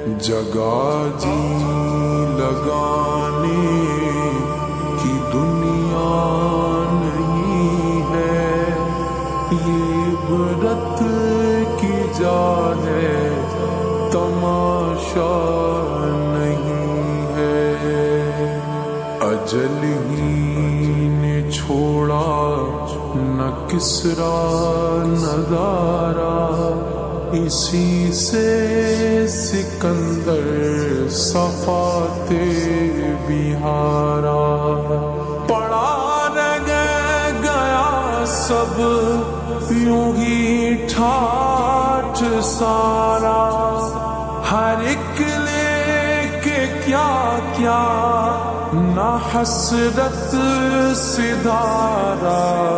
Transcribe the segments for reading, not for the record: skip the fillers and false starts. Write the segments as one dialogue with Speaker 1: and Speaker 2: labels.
Speaker 1: جگہ جی لگانے کی دنیا نہیں ہے، یہ عبرت کی جا ہے، تماشا نہیں ہے۔ اجل ہی نے چھوڑا نہ کسرا نہ دارا، اسی سے سکندر صفاتے بہارا۔ پڑا رہ گیا سب یوں ہی ٹھاٹھ سارا، ہر ایک لے کے کیا کیا نہ حسرت سدھارا۔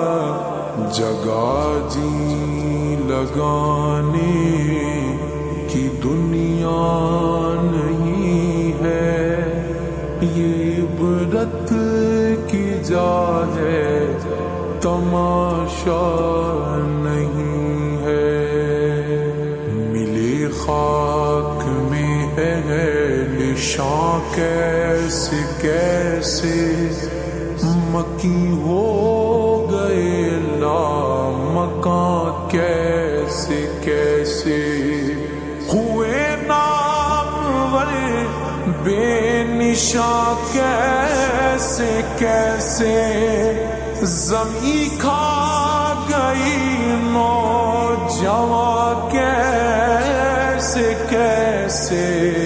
Speaker 1: جگہ جی لگانے کی دنیا نہیں ہے، یہ عبرت کی جا ہے، تماشا نہیں ہے۔ ملے خاک میں اہل شاں کیسے کیسے، مکی ہو گئے لامکاں کیسے کیسے، ہوئے نامور بے نشاں کیسے کیسے، زمین کھا گئی نوجواں کیسے کیسے۔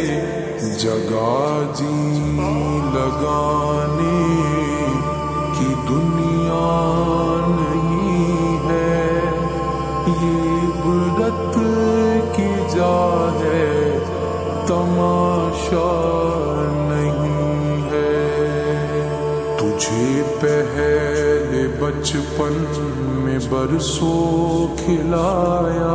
Speaker 1: جگہ جی لگانے کی دنیا نہیں ہے، یہ عبرت کی جا ہے، تماشا نہیں ہے۔ تجھے پہلے بچپن میں برسوں کھلایا،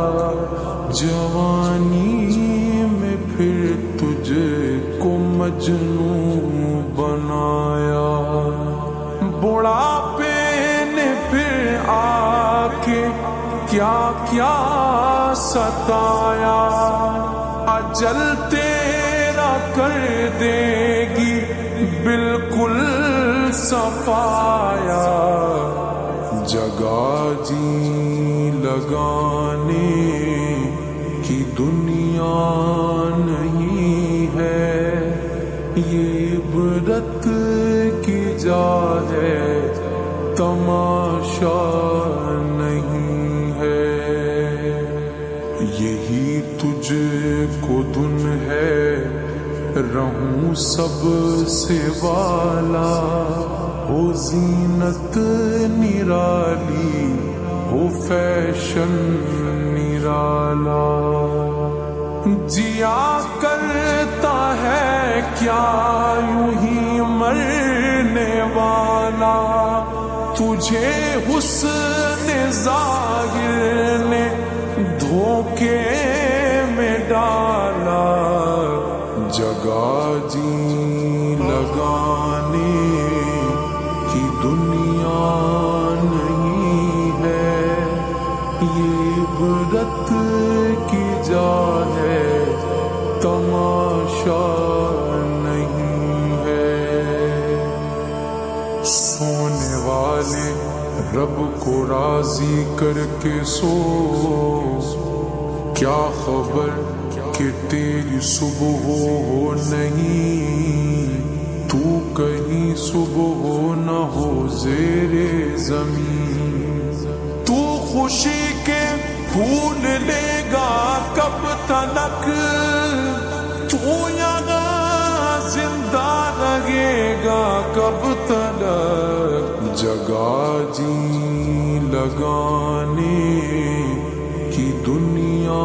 Speaker 1: جوانی میں پھر تجھے کو مجنوں بنایا، بڑھاپے نے پھر آ کے کیا کیا ستایا، اجل تیرا کر دے گی بالکل صفایا۔ جگہ جی لگانے کی دنیا نہیں ہے، یہ عبرت کی جا ہے، تماشا نہیں ہے۔ یہی تجھ کو دن ہے، رہوں سب سے والا، ہو زینت نرالی، ہو فیشن نرالا، جیا کرتا ہے کیا یوں ہی مرنے والا، تجھے حسن ظاہر نے دھوکے میں ڈالا۔ جگہ جی لگانے کی دنیا نہیں ہے، یہ عبرت کی جا ہے، تماشا نہیں ہے۔ سونے والے رب کو راضی کر کے سو، کیا خبر کہ تیری صبح ہو نہیں، تو کہیں صبح نہ ہو زیر زمین، تو خوشی کے پھول لے گا کب تلک، تو یہاں زندہ رہے گا کب تلک۔ جگہ جی لگانے کی دنیا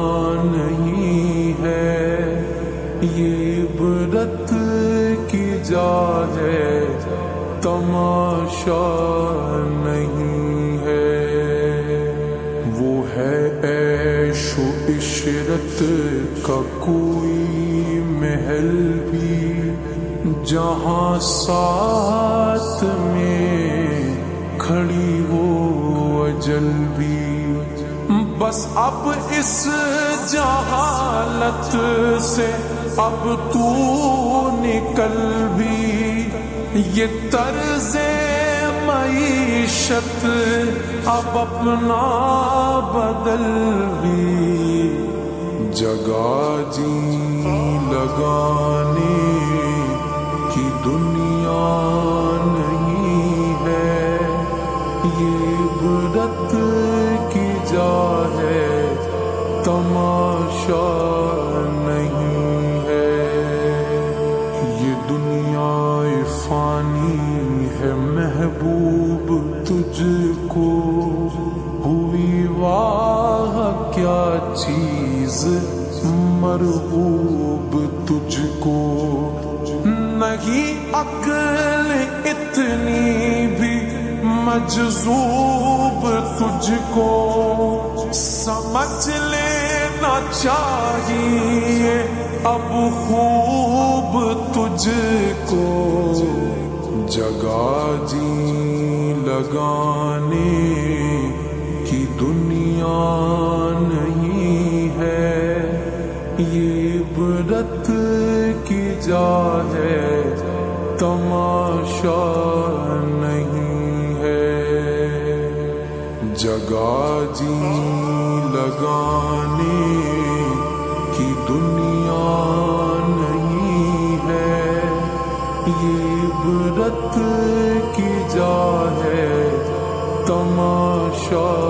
Speaker 1: نہیں ہے، یہ عبرت کی جا ہے، تماشا نہیں ہے۔ وہ ہے عیش و عشرت کا کوئی محل بھی، جہاں ساتھ میں کھڑی ہو اجل بھی، بس اب اس جہالت سے اب تو نکل بھی، یہ طرز معیشت اب اپنا بدل بھی، جگہ جی لگانے کی دنیا نہیں ہے، یہ عبرت کی جا ہے تماشا نہیں ہے، یہ دنیا فانی ہے محبوب تجھ کو، ہوئی واہ کیا چیز مرغوب تجھ کو، نہیں عقل اتنی بھی مجذوب تجھ کو، سمجھ لینا چاہیے اب خوب تجھ کو، جگہ جی لگانے کی دنیا نہیں ہے، یہ عبرت کی جا ہے تماشا نہیں ہے، جگہ جی لگانے کی دنیا نہیں ہے، یہ عبرت کی جا ہے تماشا